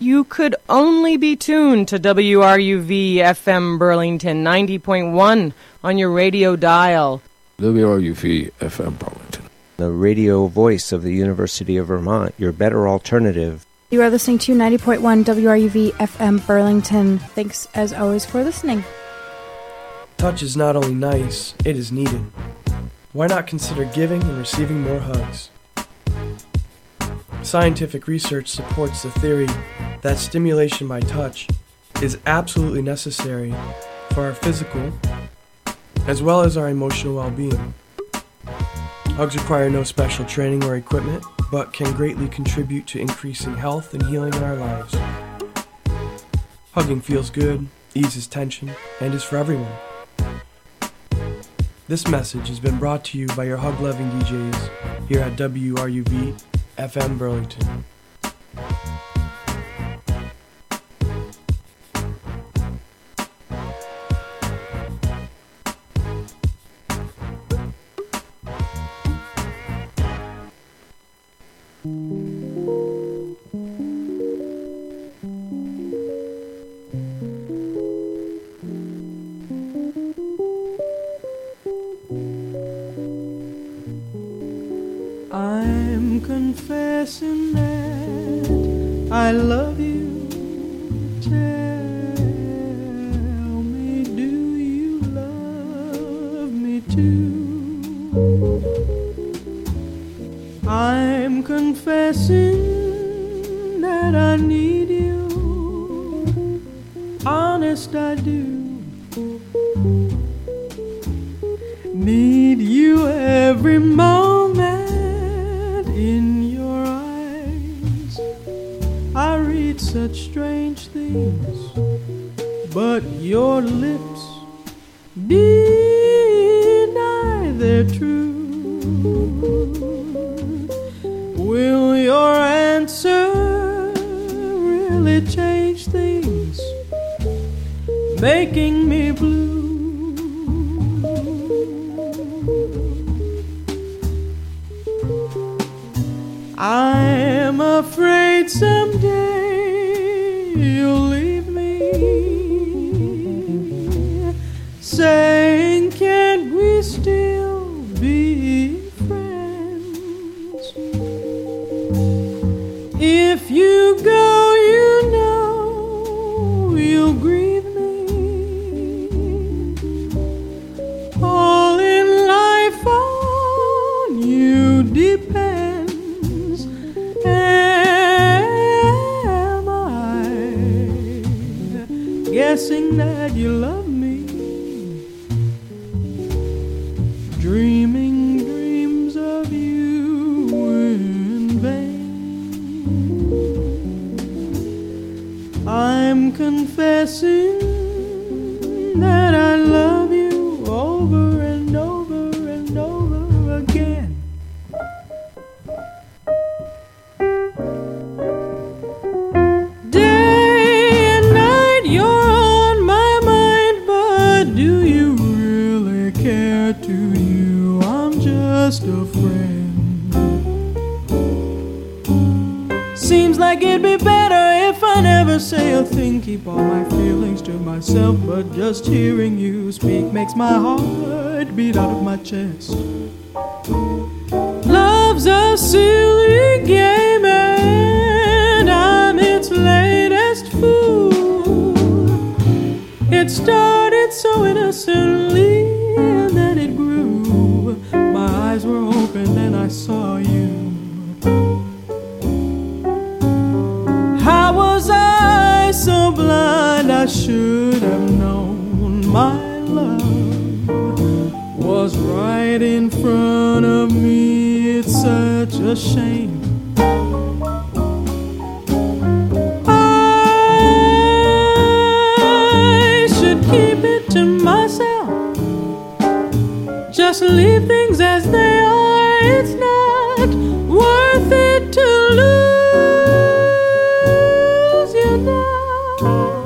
You could only be tuned to WRUV FM Burlington 90.1 on your radio dial. WRUV FM Burlington, the radio voice of the University of Vermont, your better alternative. You are listening to 90.1 WRUV FM Burlington. Thanks as always for listening. Touch is not only nice, it is needed. Why not consider giving and receiving more hugs? Scientific research supports the theory that stimulation by touch is absolutely necessary for our physical as well as our emotional well-being. Hugs require no special training or equipment, but can greatly contribute to increasing health and healing in our lives. Hugging feels good, eases tension, and is for everyone. This message has been brought to you by your hug-loving DJs here at WRUV FM Burlington. I'm confessing that I love you. Tell me, do you love me too? I'm confessing that I need you. Honest, I do. Need you every moment. In your eyes, I read such strange things, but your lips deny their truth. Will your answer really change things, making me blue? I'm afraid someday you'll leave me, saying, can't we still be friends? If you go, you know you'll grieve me. All in life on you depends. Guessing that you love me, dreaming dreams of you in vain. I'm confessing that I love you over and over and over again. Just a friend. Seems like it'd be better if I never say a thing, keep all my feelings to myself, but just hearing you speak makes my heart beat out of my chest. Love's a silly game and I'm its latest fool. It started so innocently and then it grew. My eyes were open and I saw you. How was I so blind? I should have known my love was right in front of me. It's such a shame. I should keep it to myself. Just leave things as they are. It's not worth it to lose you now.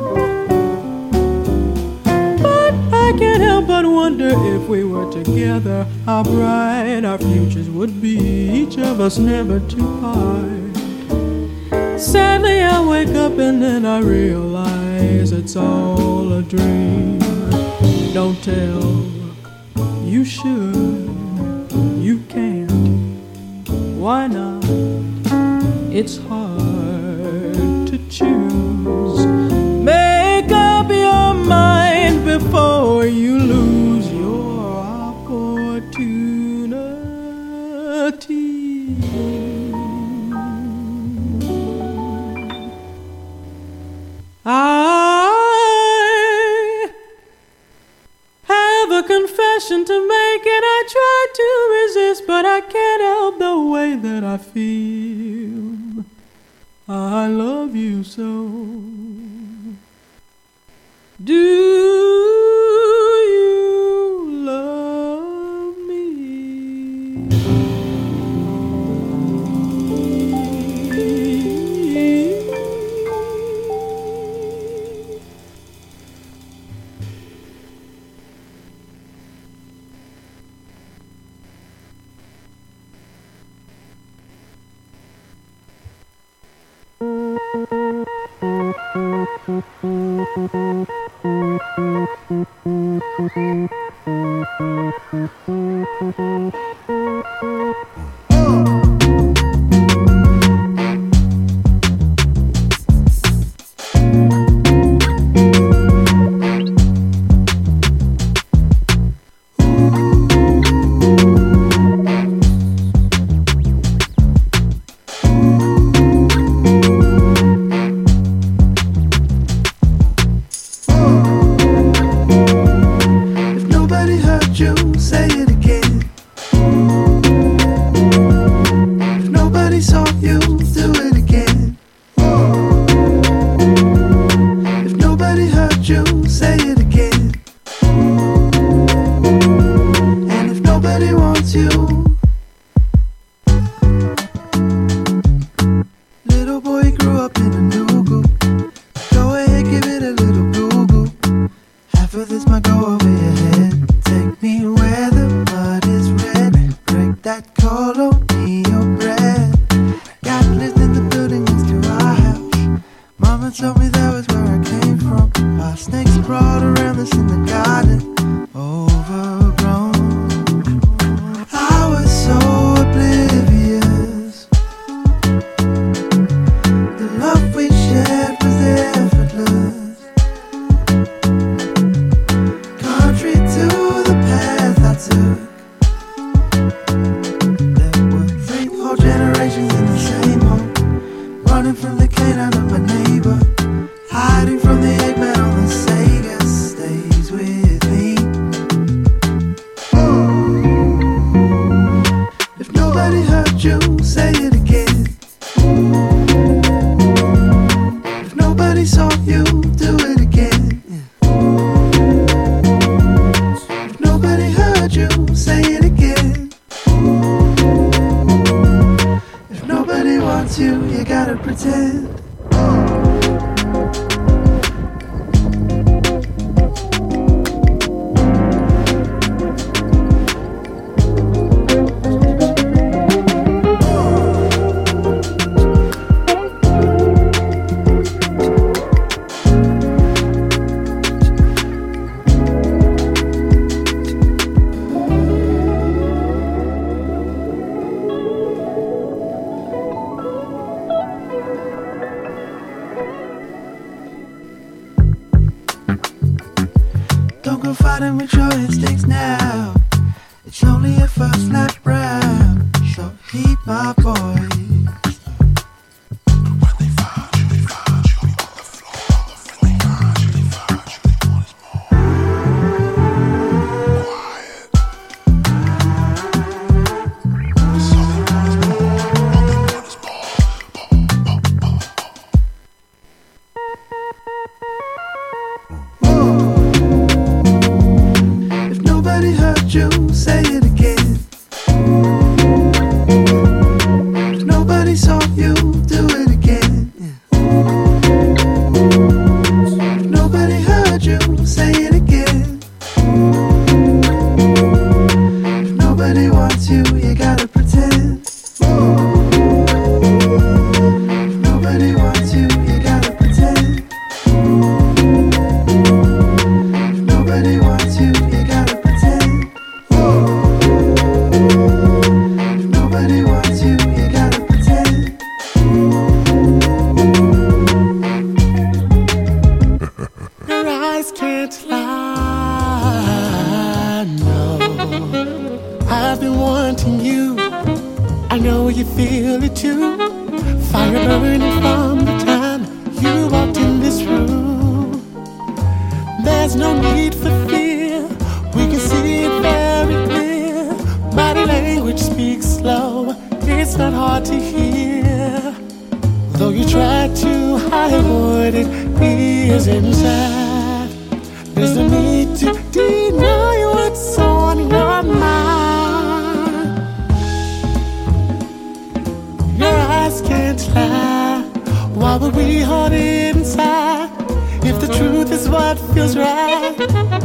But I can't help but wonder if we were together, how bright our futures would be, each of us never to part. Sadly, I wake up and then I realize it's all a dream. Don't tell, you should, you can't. Why not? It's hard to choose. Make up your mind before you lose your opportunity. I have a confession to make, and I try to resist, but I can't help the way that I feel. I love you so. Do you love me? Say it again. If that's you, you gotta pretend. Your eyes can't lie, no. I've been wanting you, I know you feel it too. Fire burning from the time you walked in this room. There's no need for fear, we can see it very clear. Body language speaks slow, it's not hard to hear. Though you try to hide what it is inside, there's no need to deny what's on your mind. Your eyes can't lie, why would we hold it inside if the truth is what feels right?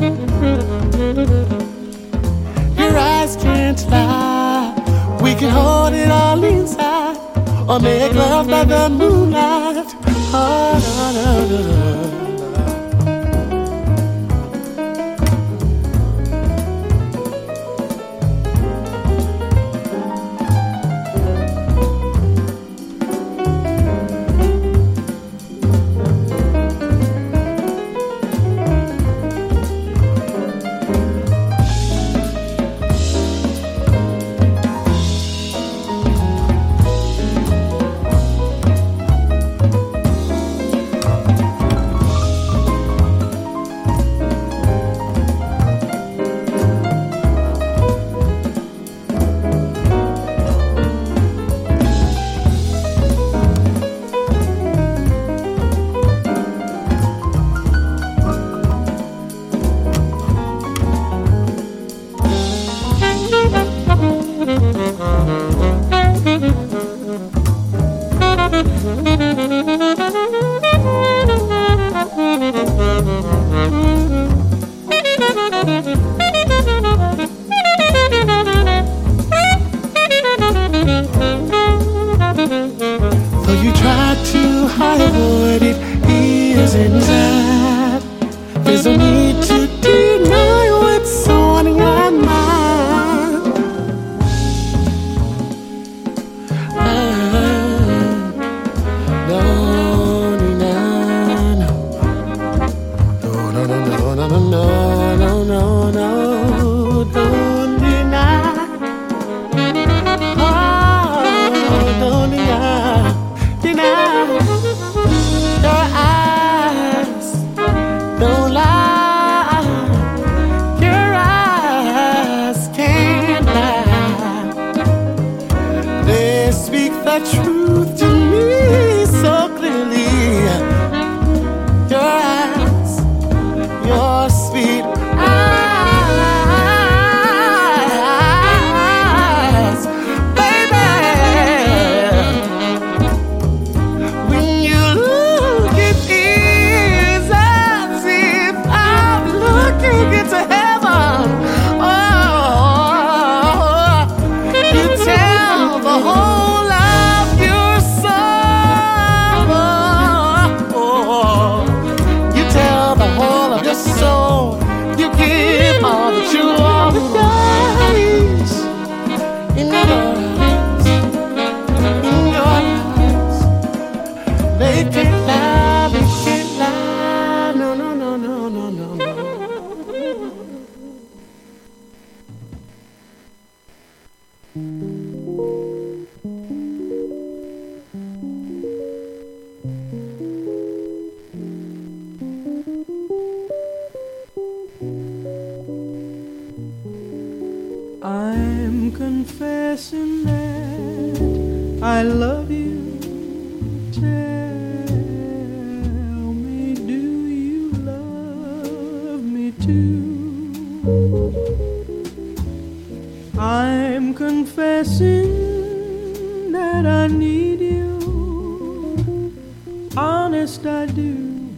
Your eyes can't lie, we can hold it all inside, or make love by the moonlight. Oh, no, no, no. Though you try to hide what it is inside, there's no need to deny what's on your mind. No, no, no, no, no, don't deny. Don't deny. Your eyes don't lie. Your eyes can't lie. They speak the truth to me so clearly. Your eyes, your sweet eyes, baby. When you look, it is as if I'm looking into heaven. Oh, you tell the whole of your soul. You tell the whole of your soul. You give all that you are with eyes. In your eyes, in your eyes, they can't lie, they can't lie. No, no, no, no, no, no, no. I'm confessing that I love you. Tell me, do you love me too? I'm confessing that I need you. Honest, I do.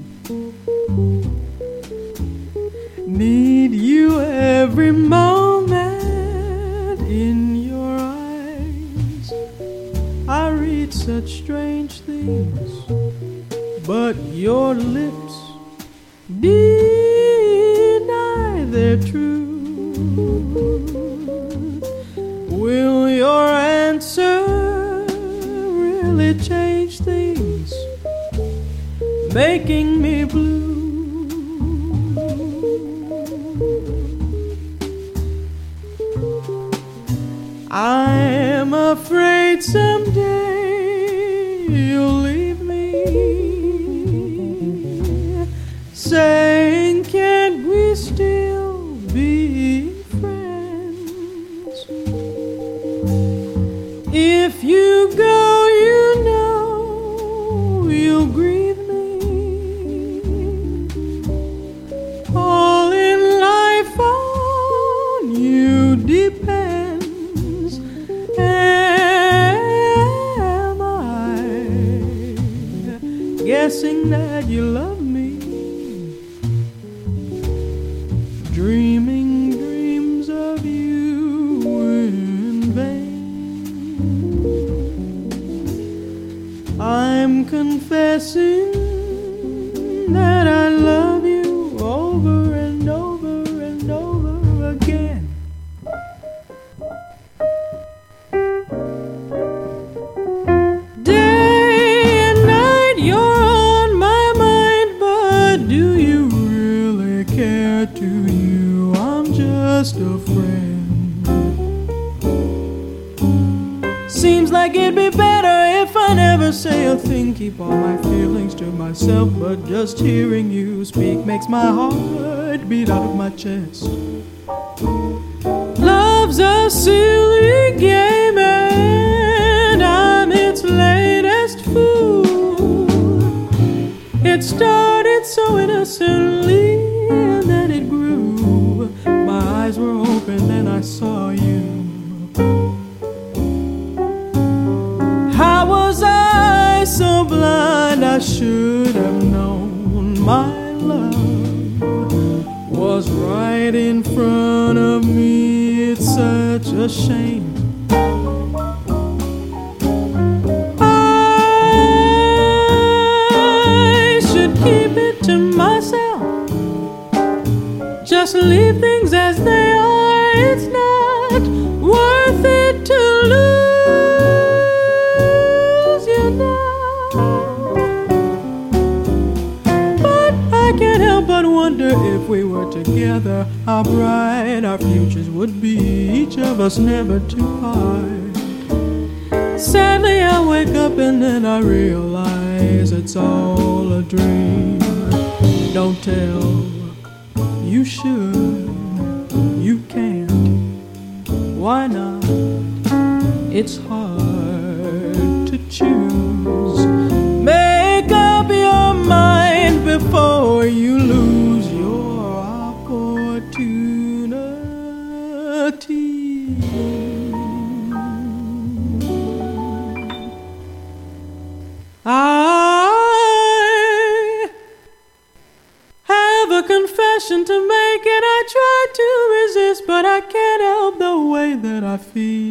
Need you every moment. In your eyes I read such strange things, but your lips deny their truth. Will your answer really changed things, making me blue. I'm afraid someday you'll leave me, saying, can't we still be friends? If you go, you know you'll grieve me. All in life on you depends. Am I guessing that you love me? Dreaming dreams of you in vain. I'm confessing that I love you over and over and over again. Day and night you're on my mind, but do you really care? To you I'm just a friend. Seems like it'd be better if I never say a thing, keep all my feelings to myself, but just hearing you speak makes my heart beat out of my chest. Love's a silly game and I'm its latest fool. It started so innocently and then it grew. My eyes were open and I saw you. How was I so blind? I should have known my love was right in front of me. It's such a shame. I should keep it to myself, just leave things as they are. It's not worth it to lose you now. But I can't help but wonder if we were together, how bright our futures would be, each of us never to part. Sadly I wake up and then I realize it's all a dream. Don't tell, you should, you can't. Why not? It's hard to choose. Make up your mind before you lose your opportunity. I have a confession to make and I try to resist, but I can't help the way that I feel.